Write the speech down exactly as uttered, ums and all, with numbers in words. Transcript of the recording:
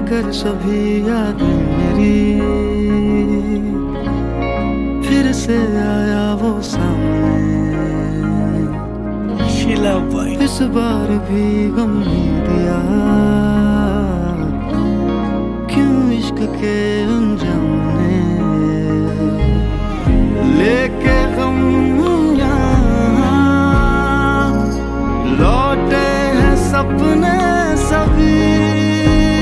कर सभी यादें मेरी फिर से आया वो सामने। शीला भाई इस बार भी गम नहीं दिया